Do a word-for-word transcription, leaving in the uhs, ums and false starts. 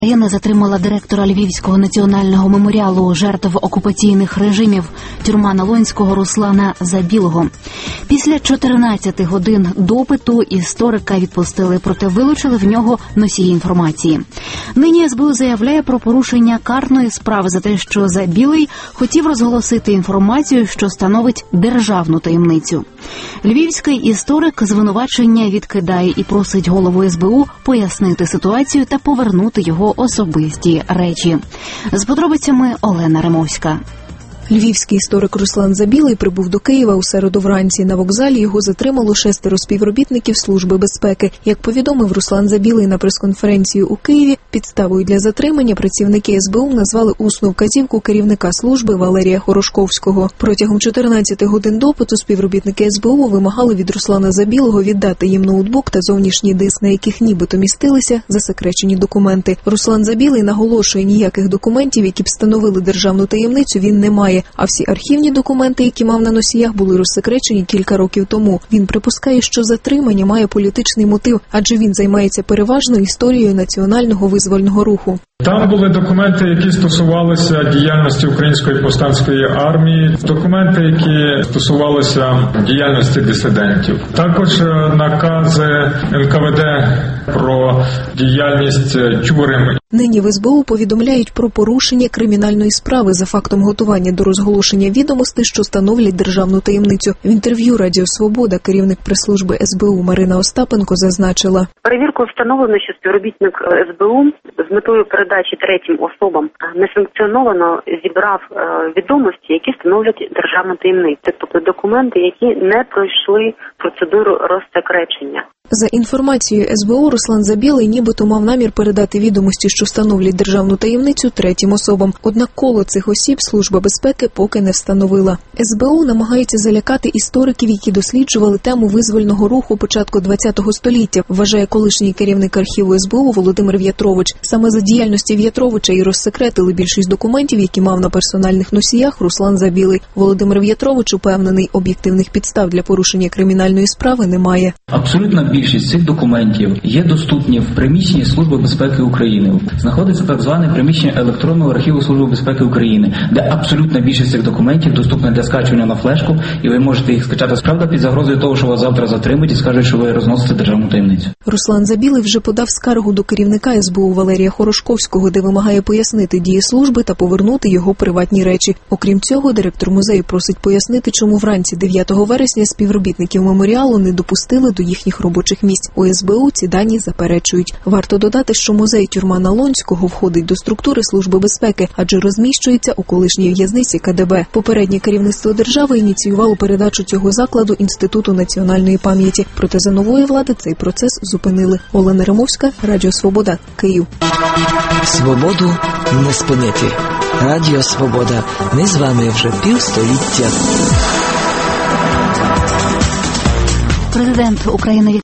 Україна затримала директора Львівського національного меморіалу жертв окупаційних режимів тюрма Налонського Руслана Забілого. Після чотирнадцяти годин допиту історика відпустили, проте вилучили в нього носії інформації. Нині ес бе у заявляє про порушення карної справи за те, що Забілий хотів розголосити інформацію, що становить державну таємницю. Львівський історик звинувачення відкидає і просить голову ес бе у пояснити ситуацію та повернути його особисті речі. З подробицями Олена Римовська. Львівський історик Руслан Забілий прибув до Києва у середу вранці. На вокзалі його затримало шестеро співробітників Служби безпеки. Як повідомив Руслан Забілий на прес-конференції у Києві, підставою для затримання працівники ес бе у назвали усну вказівку керівника служби Валерія Хорошковського. Протягом чотирнадцяти годин допиту співробітники ес бе у вимагали від Руслана Забілого віддати їм ноутбук та зовнішній диск, на яких нібито містилися засекречені документи. Руслан Забілий наголошує, ніяких документів, які б встановили державну таємницю, він не має. А всі архівні документи, які мав на носіях, були розсекречені кілька років тому. Він припускає, що затримання має політичний мотив, адже він займається переважно історією національного визвольного руху. Там були документи, які стосувалися діяльності Української повстанської армії, документи, які стосувалися діяльності дисидентів. Також накази ен ка ве де про діяльність тюрем. Нині в ес бе у повідомляють про порушення кримінальної справи за фактом готування до розголошення відомостей, що становлять державну таємницю. В інтерв'ю Радіо Свобода керівник прес-служби ес бе у Марина Остапенко зазначила: перевіркою встановлено, що співробітник ес бе у з метою передачі третім особам несанкціоновано зібрав відомості, які становлять державну таємницю, тобто документи, які не пройшли процедуру розсекречення. За інформацією ес бе у, Руслан Забілий нібито мав намір передати відомості, що становлять державну таємницю, третім особам. Однак коло цих осіб Служба безпеки поки не встановила. ес бе у намагається залякати істориків, які досліджували тему визвольного руху початку ХХ століття, вважає колишній керівник архіву ес бе у Володимир В'ятрович. Саме за діяльності В'ятровича і розсекретили більшість документів, які мав на персональних носіях Руслан Забілий. Володимир В'ятрович упевнений, об'єктивних підстав для порушення кримінальної справи немає. Абсолютна більшість цих документів є доступні в приміщенні Служби безпеки України. Знаходиться так зване приміщення електронного архіву Служби безпеки України, де абсолютна більшість цих документів доступна для скачування на флешку, і ви можете їх скачати, справді, під загрозою того, що вас завтра затримають і скажуть, що ви розносите державну таємницю. Руслан Забілий вже подав скаргу до керівника ес бе у Валерія Хорошковського, де вимагає пояснити дії служби та повернути його приватні речі. Окрім цього, директор музею просить пояснити, чому вранці дев'ятого вересня співробітників меморіалу не допустили до їхніх робочих місць. У ес бе у ці дані заперечують. Варто додати, що музей тюрма Налонського входить до структури Служби безпеки, адже розміщується у колишній в'язниці ка де бе. Попереднє керівництво держави ініціювало передачу цього закладу Інституту національної пам'яті. Проте за нової влади цей процес зупинили. Олена Римовська, Радіо Свобода, Київ. Свободу не спинити. Радіо Свобода. Ми з вами вже півстоліття. Президент України